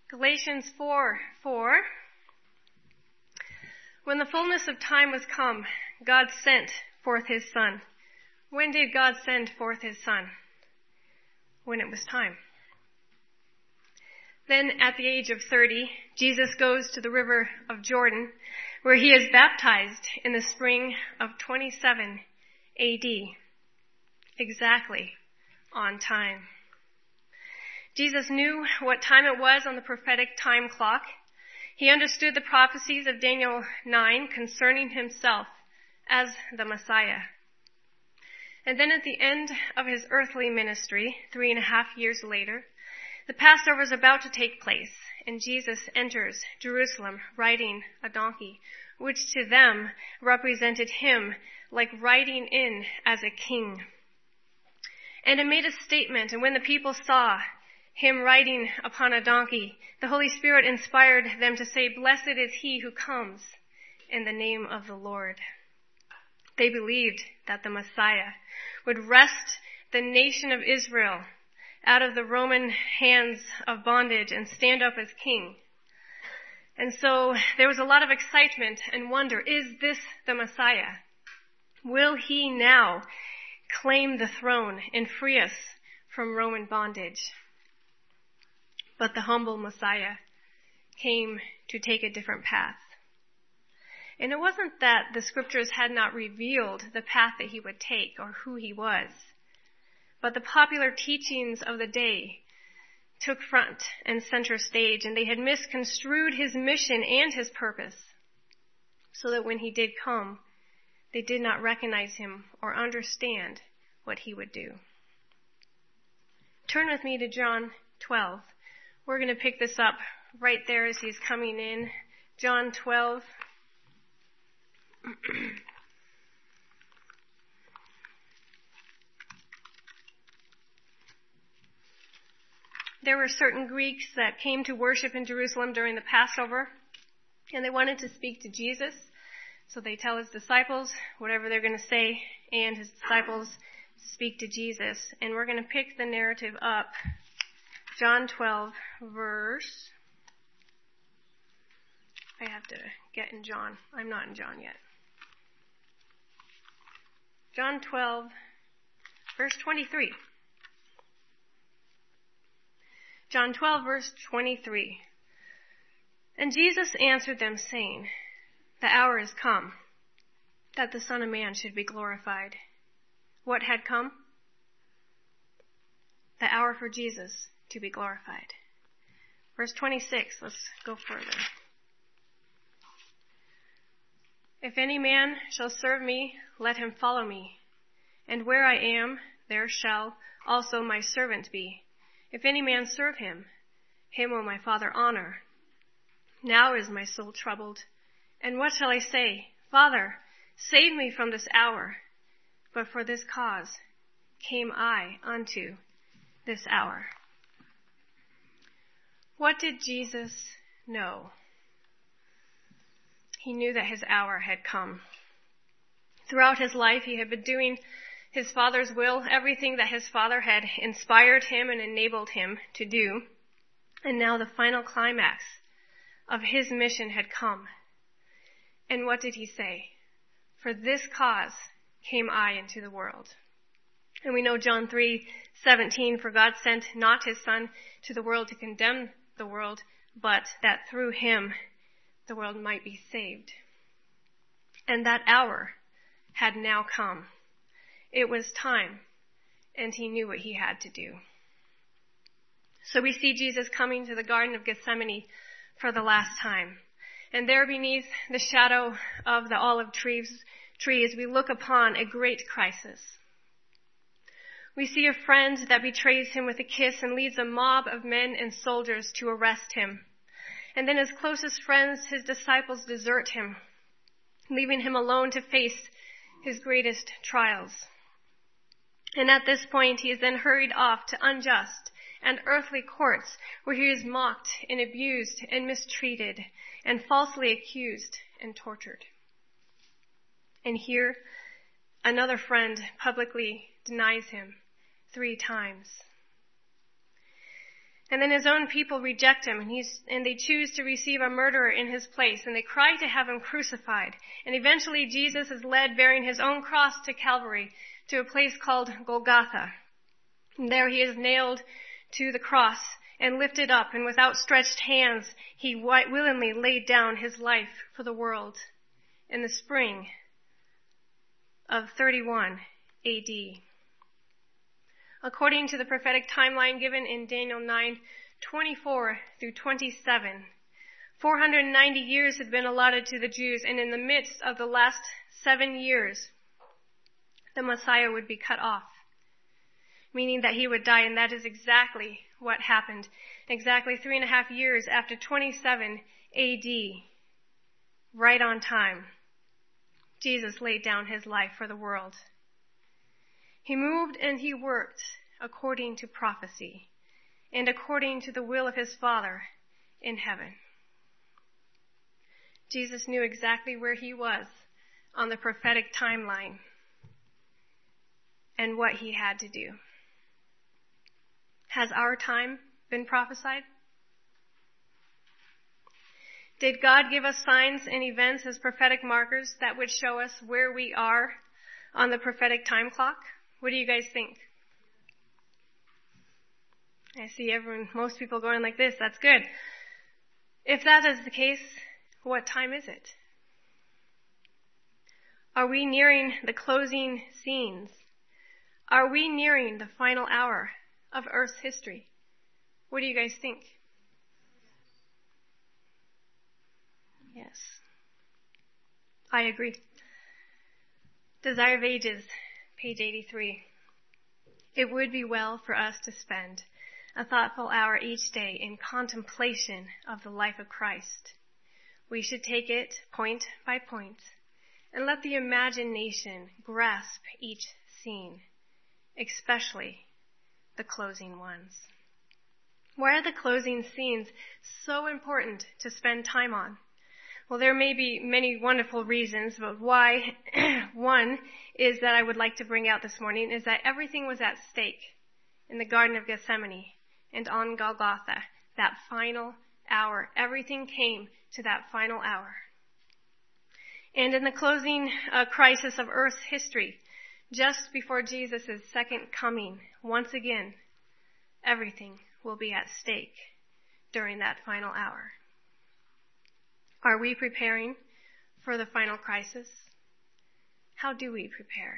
Galatians 4:4. When the fullness of time was come, God sent forth his Son. When did God send forth his Son? When it was time. Then at the age of 30, Jesus goes to the river of Jordan, where he is baptized in the spring of 27 AD. Exactly on time. Jesus knew what time it was on the prophetic time clock. He understood the prophecies of Daniel 9 concerning himself as the Messiah. And then at the end of his earthly ministry, 3.5 years later, the Passover is about to take place, and Jesus enters Jerusalem riding a donkey, which to them represented him like riding in as a king. And it made a statement, and when the people saw him riding upon a donkey, the Holy Spirit inspired them to say, "Blessed is he who comes in the name of the Lord." They believed that the Messiah would wrest the nation of Israel out of the Roman hands of bondage and stand up as king. And so there was a lot of excitement and wonder. Is this the Messiah? Will he now claim the throne and free us from Roman bondage? But the humble Messiah came to take a different path. And it wasn't that the scriptures had not revealed the path that he would take or who he was, but the popular teachings of the day took front and center stage, and they had misconstrued his mission and his purpose, so that when he did come, they did not recognize him or understand what he would do. Turn with me to John 12. We're going to pick this up right there as he's coming in. John 12. There were certain Greeks that came to worship in Jerusalem during the Passover, and they wanted to speak to Jesus. So they tell his disciples whatever they're going to say, and his disciples speak to Jesus. And we're going to pick the narrative up. John 12, verse... I have to get in John. I'm not in John yet. John 12, verse 23. John 12, verse 23. And Jesus answered them, saying, "The hour is come, that the Son of Man should be glorified." What had come? The hour for Jesus to be glorified. Verse 26, let's go further. "If any man shall serve me, let him follow me. And where I am, there shall also my servant be. If any man serve him, him will my Father honor. Now is my soul troubled. And what shall I say? Father, save me from this hour. But for this cause came I unto this hour." What did Jesus know? He knew that his hour had come. Throughout his life, he had been doing his Father's will, everything that his Father had inspired him and enabled him to do. And now the final climax of his mission had come. And what did he say? "For this cause came I into the world." And we know John 3:17, "For God sent not his Son to the world to condemn the world, but that through him the world might be saved." And that hour had now come. It was time, and he knew what he had to do. So we see Jesus coming to the Garden of Gethsemane for the last time. And there beneath the shadow of the olive trees, we look upon a great crisis. We see a friend that betrays him with a kiss and leads a mob of men and soldiers to arrest him. And then his closest friends, his disciples, desert him, leaving him alone to face his greatest trials. And at this point, he is then hurried off to unjust and earthly courts, where he is mocked and abused and mistreated and falsely accused and tortured. And here, another friend publicly denies him 3 times. And then his own people reject him, and they choose to receive a murderer in his place, and they cry to have him crucified. And eventually Jesus is led bearing his own cross to Calvary, to a place called Golgotha. And there he is nailed to the cross and lifted up, and with outstretched hands he willingly laid down his life for the world in the spring of 31 AD. According to the prophetic timeline given in Daniel 9:24 through 27, 490 years had been allotted to the Jews, and in the midst of the last 7 years, the Messiah would be cut off, meaning that he would die, and that is exactly what happened. Exactly 3.5 years after 27 AD, right on time, Jesus laid down his life for the world. He moved and he worked according to prophecy and according to the will of his Father in heaven. Jesus knew exactly where he was on the prophetic timeline and what he had to do. Has our time been prophesied? Did God give us signs and events as prophetic markers that would show us where we are on the prophetic time clock? What do you guys think? I see most people going like this. That's good. If that is the case, what time is it? Are we nearing the closing scenes? Are we nearing the final hour of Earth's history? What do you guys think? Yes. I agree. Desire of Ages, page 83. It would be well for us to spend a thoughtful hour each day in contemplation of the life of Christ. We should take it point by point and let the imagination grasp each scene, especially the closing ones. Why are the closing scenes so important to spend time on? Well, there may be many wonderful reasons, but why, one is that I would like to bring out this morning, is that everything was at stake in the Garden of Gethsemane and on Golgotha, that final hour. Everything came to that final hour. And in the closing crisis of Earth's history, just before Jesus' second coming, once again, everything will be at stake during that final hour. Are we preparing for the final crisis? How do we prepare?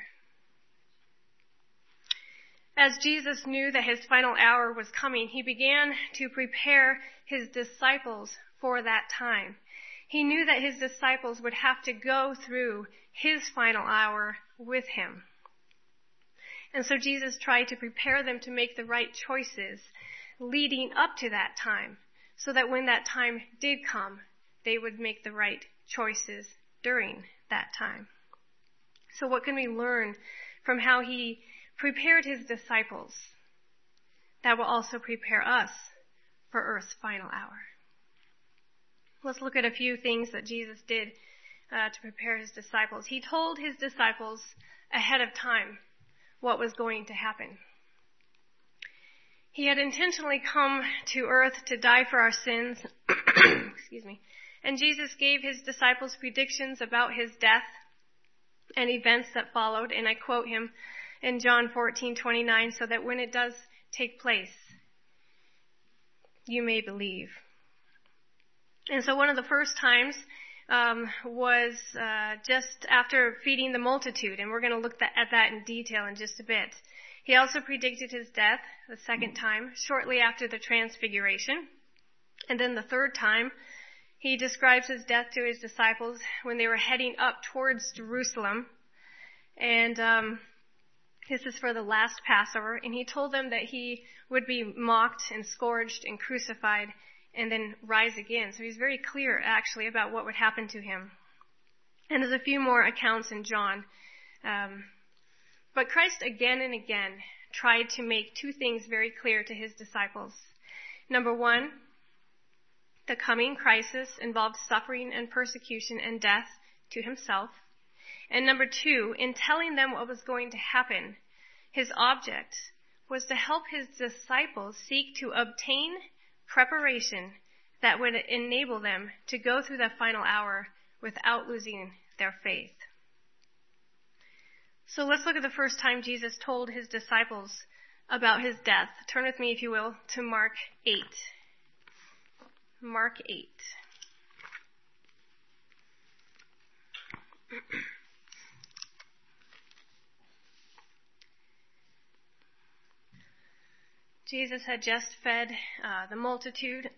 As Jesus knew that his final hour was coming, he began to prepare his disciples for that time. He knew that his disciples would have to go through his final hour with him. And so Jesus tried to prepare them to make the right choices leading up to that time, so that when that time did come, they would make the right choices during that time. So what can we learn from how he prepared his disciples that will also prepare us for Earth's final hour? Let's look at a few things that Jesus did to prepare his disciples. He told his disciples ahead of time what was going to happen. He had intentionally come to earth to die for our sins. Excuse me. And Jesus gave his disciples predictions about his death and events that followed. And I quote him in John 14:29, so that when it does take place, you may believe. And so one of the first times was just after feeding the multitude, and we're going to look at that in detail in just a bit. He also predicted his death the second time, shortly after the transfiguration. And then the third time, he describes his death to his disciples when they were heading up towards Jerusalem. And this is for the last Passover. And he told them that he would be mocked and scourged and crucified and then rise again. So he's very clear, actually, about what would happen to him. And there's a few more accounts in John. But Christ again and again tried to make two things very clear to his disciples. Number one, the coming crisis involved suffering and persecution and death to himself. And number two, in telling them what was going to happen, his object was to help his disciples seek to obtain preparation that would enable them to go through that final hour without losing their faith. So let's look at the first time Jesus told his disciples about his death. Turn with me, if you will, to Mark 8. Mark 8. Jesus had just fed the multitude,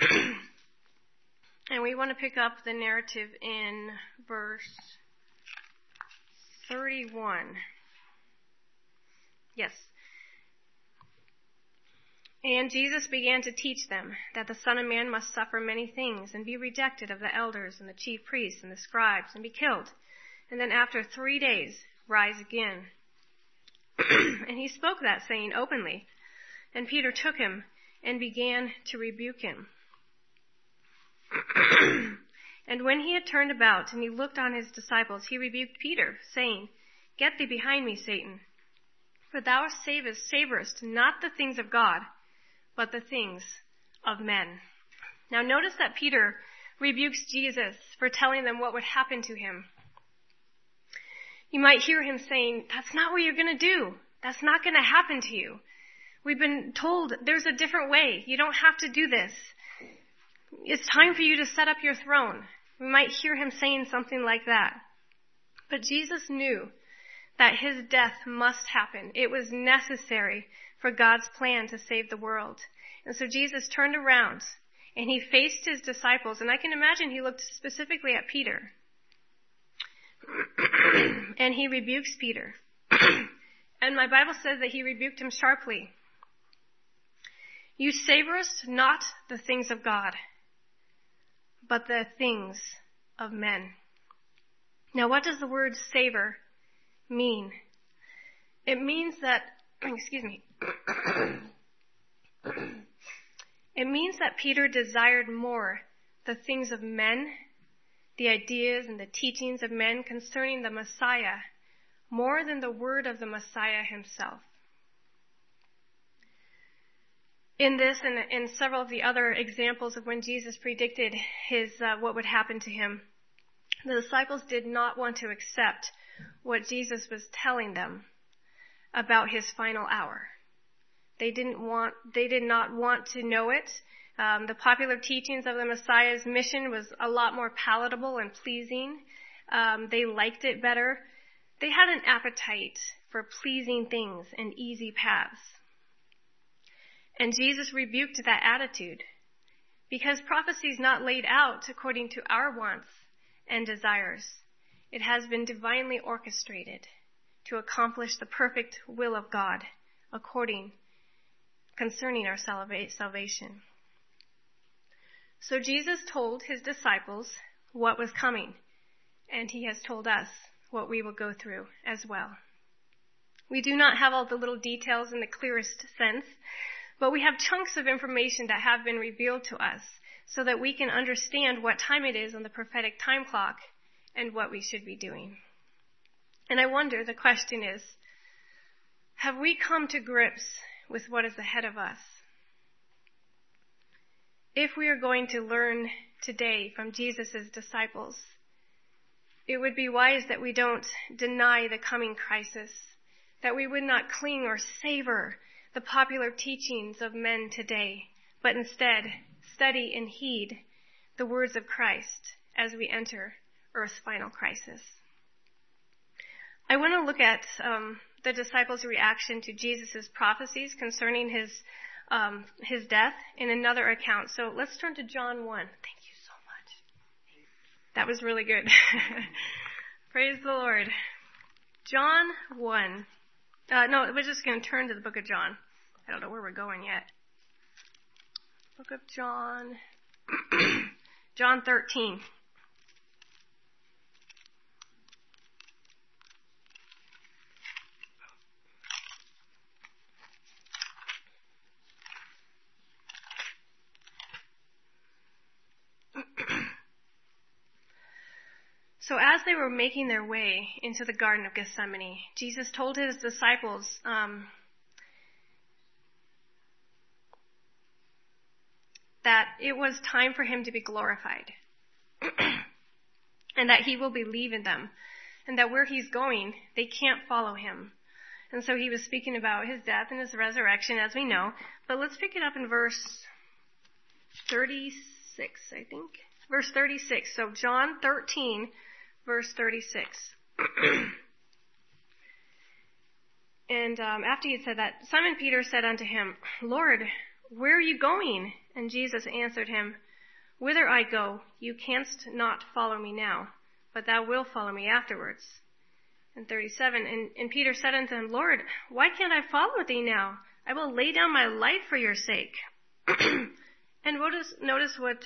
and we want to pick up the narrative in verse 31. Yes. And Jesus began to teach them that the Son of Man must suffer many things and be rejected of the elders and the chief priests and the scribes and be killed, and then after 3 days rise again. And he spoke that saying openly. And Peter took him and began to rebuke him. And when he had turned about and he looked on his disciples, he rebuked Peter, saying, Get thee behind me, Satan, for thou savorest not the things of God, but the things of men. Now notice that Peter rebukes Jesus for telling them what would happen to him. You might hear him saying, that's not what you're going to do. That's not going to happen to you. We've been told there's a different way. You don't have to do this. It's time for you to set up your throne. We might hear him saying something like that. But Jesus knew that his death must happen. It was necessary for God's plan to save the world. And so Jesus turned around and he faced his disciples. And I can imagine he looked specifically at Peter. And he rebukes Peter. And my Bible says that he rebuked him sharply. You savorest not the things of God, but the things of men. Now, what does the word savor mean? It means that, it means that Peter desired more the things of men, the ideas and the teachings of men concerning the Messiah, more than the word of the Messiah himself. In this and in several of the other examples of when Jesus predicted what would happen to him, the disciples did not want to accept what Jesus was telling them about his final hour. They did not want to know it. The popular teachings of the Messiah's mission was a lot more palatable and pleasing. They liked it better. They had an appetite for pleasing things and easy paths. And Jesus rebuked that attitude because prophecy is not laid out according to our wants and desires. It has been divinely orchestrated to accomplish the perfect will of God concerning our salvation. So Jesus told his disciples what was coming, and he has told us what we will go through as well. We do not have all the little details in the clearest sense, but we have chunks of information that have been revealed to us so that we can understand what time it is on the prophetic time clock and what we should be doing. And I wonder, the question is, have we come to grips with what is ahead of us? If we are going to learn today from Jesus' disciples, it would be wise that we don't deny the coming crisis, that we would not cling or savor the popular teachings of men today, but instead study and heed the words of Christ as we enter Earth's final crisis. I want to look at the disciples' reaction to Jesus' prophecies concerning his death in another account. So let's turn to John 1. Thank you so much. That was really good. Praise the Lord. John 1. No, we're just going to turn to the book of John. I don't know where we're going yet. Book of John. John 13. So as they were making their way into the Garden of Gethsemane, Jesus told his disciples that it was time for him to be glorified. And that he will be leaving them. And that where he's going, they can't follow him. And so he was speaking about his death and his resurrection, as we know. But let's pick it up in verse 36, I think. Verse 36. So John 13, verse 36. And after he had said that, Simon Peter said unto him, Lord, where are you going? And Jesus answered him, Whither I go, you canst not follow me now, but thou wilt follow me afterwards. And 37, and Peter said unto him, Lord, why can't I follow thee now? I will lay down my life for your sake. And notice what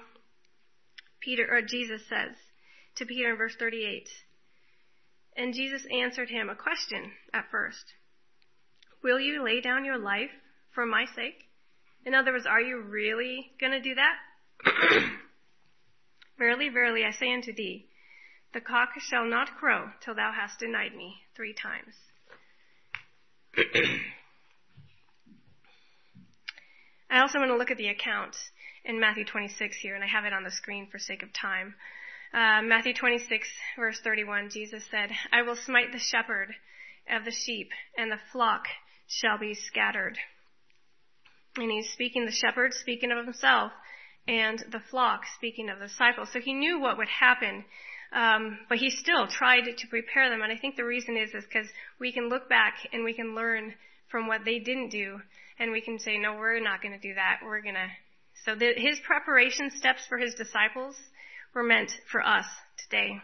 Jesus says to Peter in verse 38. And Jesus answered him a question at first. Will you lay down your life for my sake? In other words, are you really going to do that? Verily, verily, I say unto thee, the cock shall not crow till thou hast denied me 3 times. I also want to look at the account in Matthew 26 here, and I have it on the screen for sake of time. Matthew 26, verse 31, Jesus said, I will smite the shepherd of the sheep, and the flock shall be scattered. And he's speaking, the shepherd speaking of himself, and the flock speaking of the disciples. So he knew what would happen, but he still tried to prepare them. And I think the reason is because we can look back and we can learn from what they didn't do, and we can say, no, we're not going to do that. So his preparation steps for his disciples were meant for us today.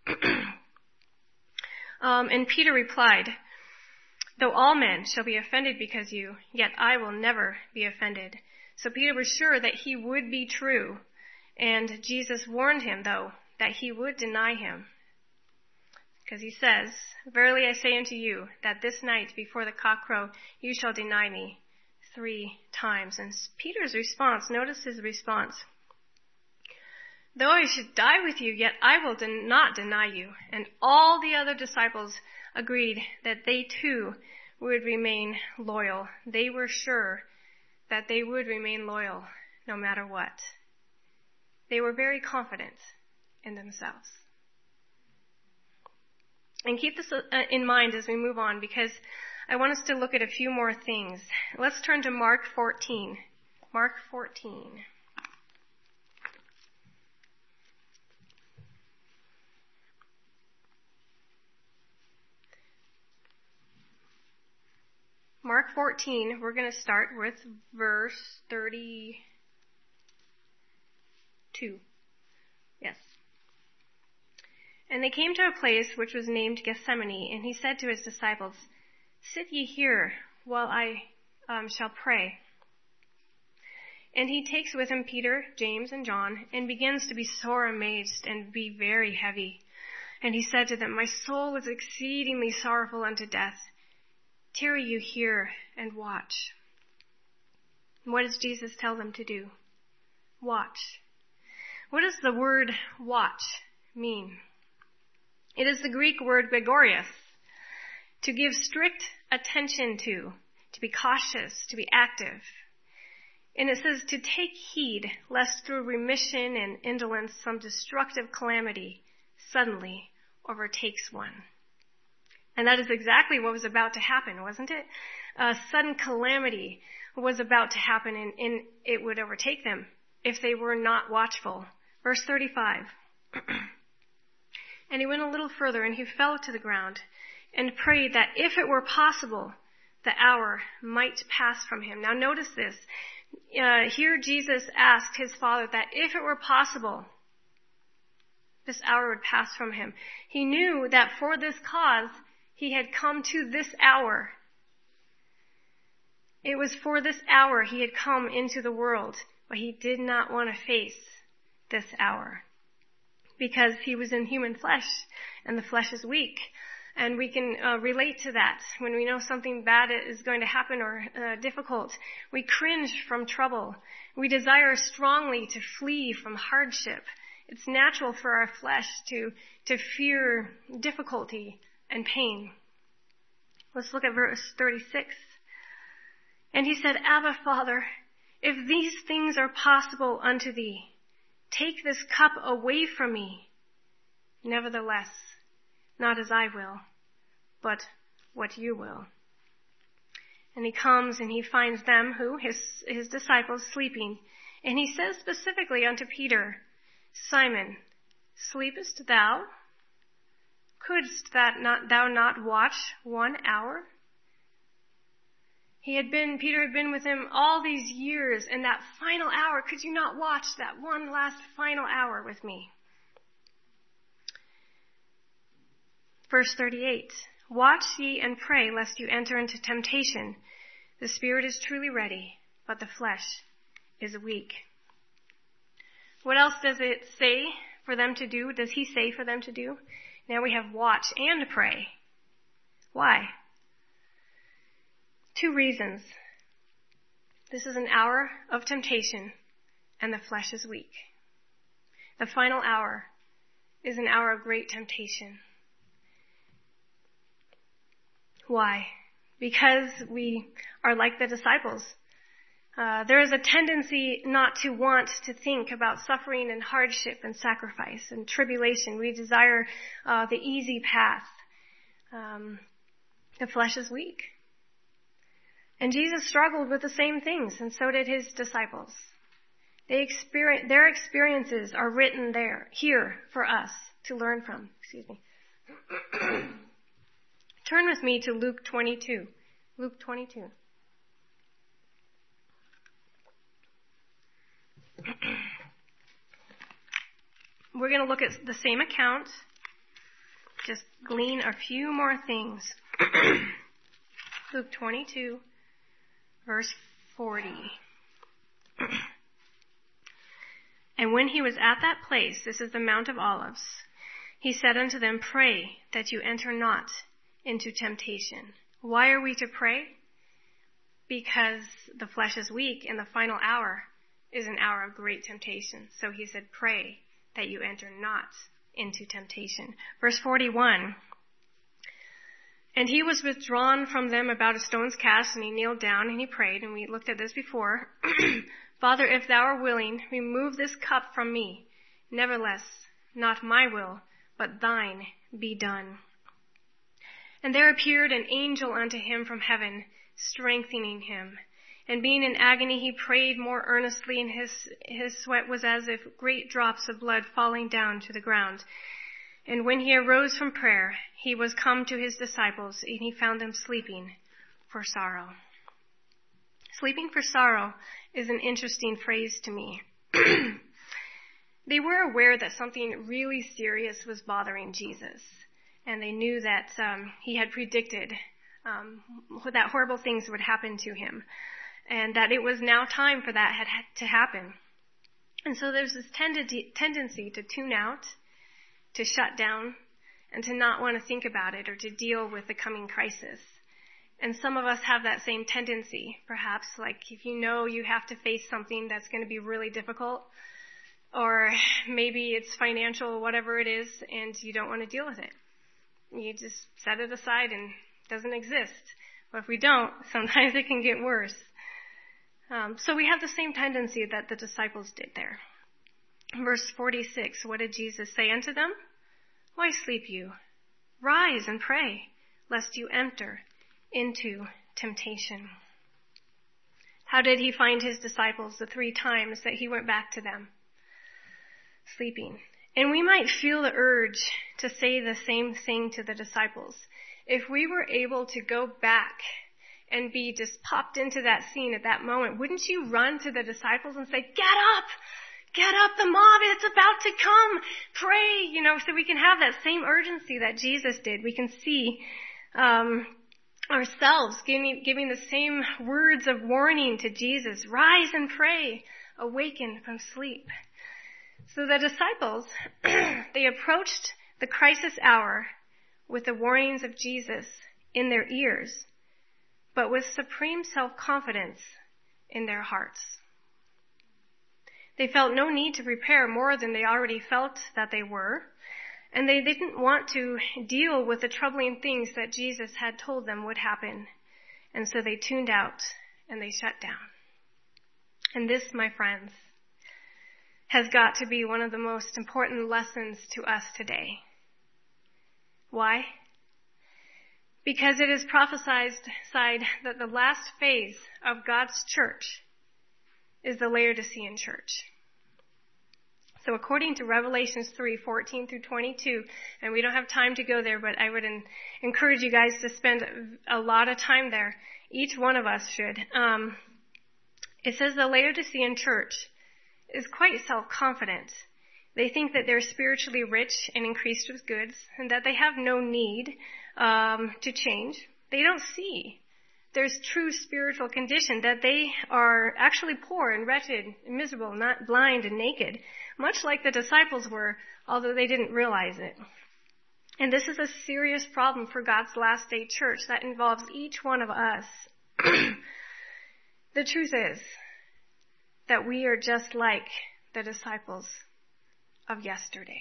And Peter replied, though all men shall be offended because you, yet I will never be offended. So Peter was sure that he would be true. And Jesus warned him, though, that he would deny him. Because he says, verily I say unto you, that this night before the cock crow, you shall deny me 3 times. And Peter's response, notice his response. Though I should die with you, yet I will not deny you. And all the other disciples agreed that they too would remain loyal. They were sure that they would remain loyal no matter what. They were very confident in themselves. And keep this in mind as we move on, because I want us to look at a few more things. Let's turn to Mark 14. Mark 14. Mark 14, we're going to start with verse 32. Yes. And they came to a place which was named Gethsemane, and he said to his disciples, sit ye here while I shall pray. And he takes with him Peter, James, and John, and begins to be sore amazed and be very heavy. And he said to them, my soul is exceedingly sorrowful unto death. Tarry you here and watch. What does Jesus tell them to do? Watch. What does the word watch mean? It is the Greek word gregorios, to give strict attention to be cautious, to be active. And it says to take heed lest through remission and indolence some destructive calamity suddenly overtakes one. And that is exactly what was about to happen, wasn't it? A sudden calamity was about to happen, and it would overtake them if they were not watchful. Verse 35. And he went a little further, and he fell to the ground and prayed that if it were possible, the hour might pass from him. Now notice this. Here Jesus asked his Father that if it were possible, this hour would pass from him. He knew that for this cause, he had come to this hour. It was for this hour he had come into the world, but he did not want to face this hour because he was in human flesh, and the flesh is weak. And we can relate to that when we know something bad is going to happen or difficult. We cringe from trouble. We desire strongly to flee from hardship. It's natural for our flesh to fear difficulty and pain. Let's look at verse 36. And he said, Abba, Father, if these things are possible unto thee, take this cup away from me. Nevertheless, not as I will, but what you will. And he comes and he finds them, his disciples, sleeping. And he says specifically unto Peter, Simon, sleepest thou? Couldst thou not watch 1 hour? Peter had been with him all these years, and that final hour, could you not watch that one last final hour with me? Verse 38, watch ye and pray lest you enter into temptation. The spirit is truly ready, but the flesh is weak. What else does it say for them to do? Does he say for them to do? Now we have watch and pray. Why? 2 reasons. This is an hour of temptation, and the flesh is weak. The final hour is an hour of great temptation. Why? Because we are like the disciples. There is a tendency not to want to think about suffering and hardship and sacrifice and tribulation. We desire the easy path. The flesh is weak. And Jesus struggled with the same things, and so did his disciples. Their experiences are written here for us to learn from. Turn with me to Luke 22. Luke 22. We're going to look at the same account, just glean a few more things. Luke 22, verse 40. And when he was at that place, this is the Mount of Olives, he said unto them, pray that you enter not into temptation. Why are we to pray? Because the flesh is weak and the final hour is an hour of great temptation. So he said, pray that you enter not into temptation. Verse 41. And he was withdrawn from them about a stone's cast, and he kneeled down and he prayed, and we looked at this before. Father, if thou art willing, remove this cup from me. Nevertheless, not my will, but thine be done. And there appeared an angel unto him from heaven, strengthening him. And being in agony, he prayed more earnestly, and his sweat was as if great drops of blood falling down to the ground. And when he arose from prayer, he was come to his disciples, and he found them sleeping for sorrow. Sleeping for sorrow is an interesting phrase to me. They were aware that something really serious was bothering Jesus, and they knew that he had predicted that horrible things would happen to him, and that it was now time for that to happen. And so there's this tendency to tune out, to shut down, and to not want to think about it or to deal with the coming crisis. And some of us have that same tendency, perhaps, like if you know you have to face something that's going to be really difficult, or maybe it's financial, whatever it is, and you don't want to deal with it. You just set it aside and it doesn't exist. But if we don't, sometimes it can get worse. So we have the same tendency that the disciples did there. Verse 46, what did Jesus say unto them? Why sleep you? Rise and pray, lest you enter into temptation. How did he find his disciples the 3 times that he went back to them? Sleeping. And we might feel the urge to say the same thing to the disciples. If we were able to go back and be just popped into that scene at that moment, wouldn't you run to the disciples and say, get up, the mob, it's about to come, pray, so we can have that same urgency that Jesus did. We can see ourselves giving the same words of warning to Jesus. Rise and pray, awaken from sleep. So the disciples, they approached the crisis hour with the warnings of Jesus in their ears, but with supreme self-confidence in their hearts. They felt no need to prepare more than they already felt that they were, and they didn't want to deal with the troubling things that Jesus had told them would happen, and so they tuned out and they shut down. And this, my friends, has got to be one of the most important lessons to us today. Why? Because it is prophesied that the last phase of God's church is the Laodicean church. So according to Revelations 3:14 through 22, and we don't have time to go there, but I would encourage you guys to spend a lot of time there. Each one of us should. It says the Laodicean church is quite self-confident. They think that they're spiritually rich and increased with goods, and that they have no need to change. They don't see their true spiritual condition, that they are actually poor and wretched and miserable, not blind and naked, much like the disciples were, although they didn't realize it. And this is a serious problem for God's last day church that involves each one of us. The truth is that we are just like the disciples of yesterday.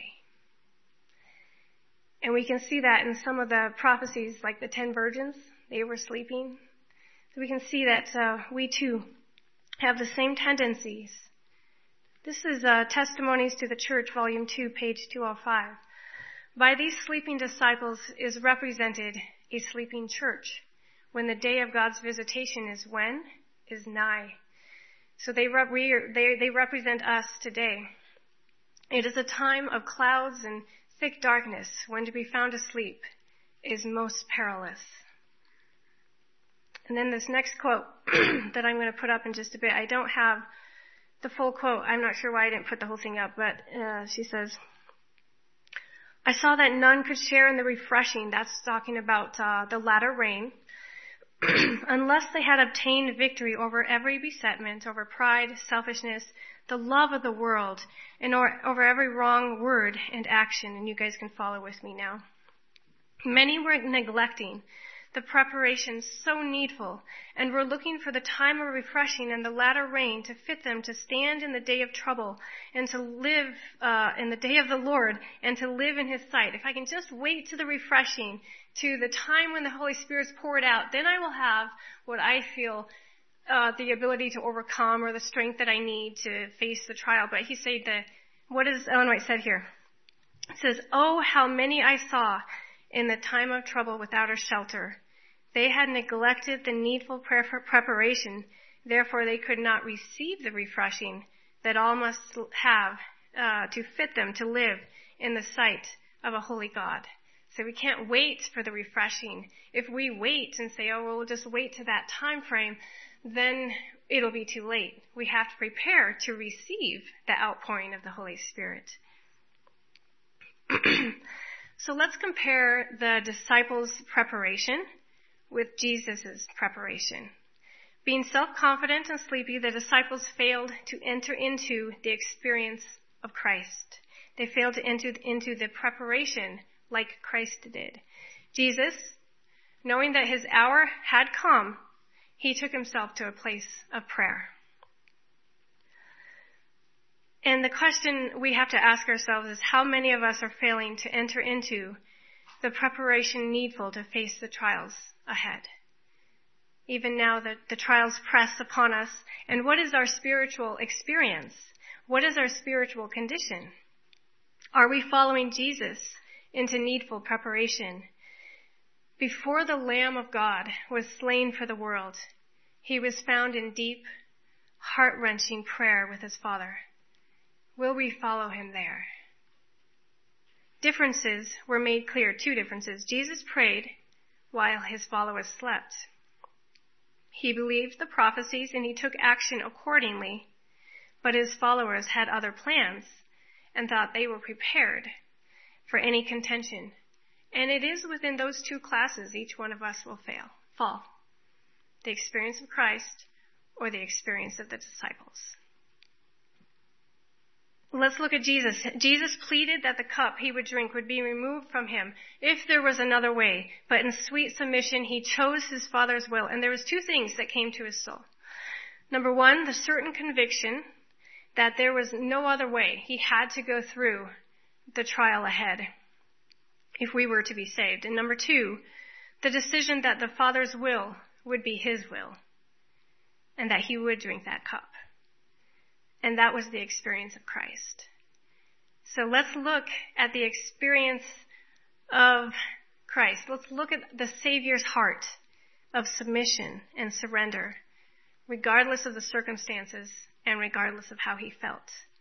And we can see that in some of the prophecies, like the 10 virgins, they were sleeping. So we can see that we too have the same tendencies. This is Testimonies to the Church, Volume 2, page 205. By these sleeping disciples is represented a sleeping church, when the day of God's visitation is when? Is nigh. So they represent us today. It is a time of clouds and thick darkness, when to be found asleep is most perilous. And then this next quote that I'm going to put up in just a bit, I don't have the full quote. I'm not sure why I didn't put the whole thing up, but she says, I saw that none could share in the refreshing, that's talking about the latter rain, unless they had obtained victory over every besetment, over pride, selfishness, the love of the world, and over every wrong word and action. And you guys can follow with me now. Many were neglecting the preparations so needful, and were looking for the time of refreshing and the latter rain to fit them to stand in the day of trouble and to live in the day of the Lord and to live in His sight. If I can just wait to the refreshing, to the time when the Holy Spirit's poured out, then I will have what I feel the ability to overcome, or the strength that I need to face the trial. But he said Ellen White said here? It says, oh, how many I saw in the time of trouble without a shelter. They had neglected the needful preparation, therefore they could not receive the refreshing that all must have to fit them to live in the sight of a holy God. So we can't wait for the refreshing. If we wait and say, oh, well, we'll just wait to that time frame, then it'll be too late. We have to prepare to receive the outpouring of the Holy Spirit. So let's compare the disciples' preparation with Jesus' preparation. Being self-confident and sleepy, the disciples failed to enter into the experience of Christ. They failed to enter into the preparation like Christ did. Jesus, knowing that His hour had come, He took Himself to a place of prayer. And the question we have to ask ourselves is, how many of us are failing to enter into the preparation needful to face the trials ahead? Even now that the trials press upon us, and what is our spiritual experience? What is our spiritual condition? Are we following Jesus into needful preparation? Before the Lamb of God was slain for the world, He was found in deep, heart-wrenching prayer with His Father. Will we follow Him there? Differences were made clear. 2 differences. Jesus prayed while His followers slept. He believed the prophecies and He took action accordingly, but His followers had other plans and thought they were prepared for any contention. And it is within those 2 classes each one of us will fall. The experience of Christ or the experience of the disciples. Let's look at Jesus. Jesus pleaded that the cup He would drink would be removed from Him if there was another way. But in sweet submission, He chose His Father's will. And there was 2 things that came to His soul. Number 1, the certain conviction that there was no other way. He had to go through the trial ahead if we were to be saved. And number 2, the decision that the Father's will would be His will and that He would drink that cup. And that was the experience of Christ. So let's look at the experience of Christ. Let's look at the Savior's heart of submission and surrender, regardless of the circumstances and regardless of how he felt.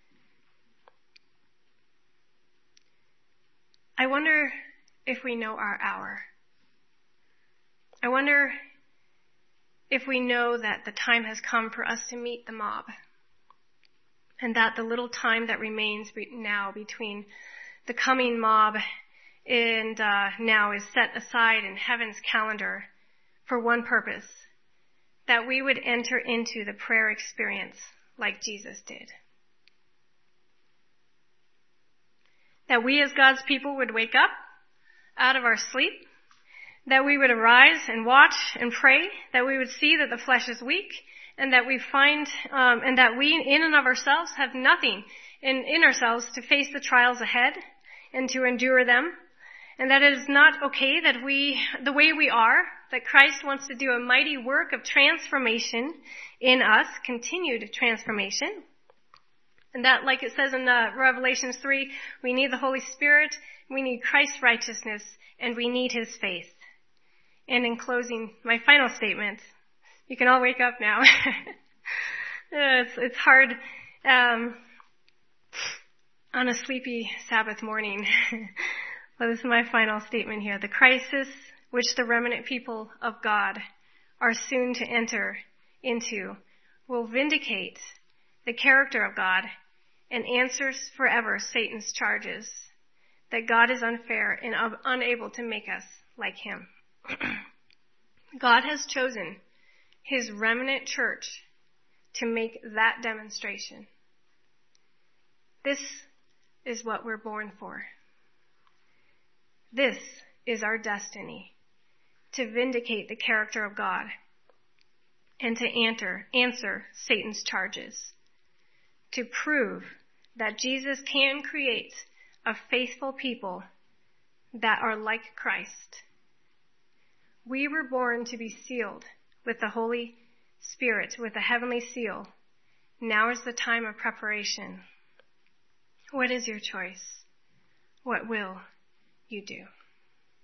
I wonder if we know our hour. I wonder if we know that the time has come for us to meet the mob, and that the little time that remains now between the coming mob and now is set aside in heaven's calendar for one purpose, that we would enter into the prayer experience like Jesus did. That we as God's people would wake up out of our sleep, that we would arise and watch and pray, that we would see that the flesh is weak, and that we find, and that we in and of ourselves have nothing in ourselves to face the trials ahead and to endure them, and that it is not okay that the way we are, that Christ wants to do a mighty work of transformation in us, continued transformation, and that, like it says in Revelation 3, we need the Holy Spirit, we need Christ's righteousness, and we need his faith. And in closing, my final statement, you can all wake up now. It's hard on a sleepy Sabbath morning. But this is my final statement here. The crisis which the remnant people of God are soon to enter into will vindicate the character of God and answers forever Satan's charges that God is unfair and unable to make us like him. God has chosen his remnant church to make that demonstration. This is what we're born for. This is our destiny, to vindicate the character of God and to answer Satan's charges, to prove that Jesus can create a faithful people that are like Christ. We were born to be sealed with the Holy Spirit, with the heavenly seal. Now is the time of preparation. What is your choice? What will you do?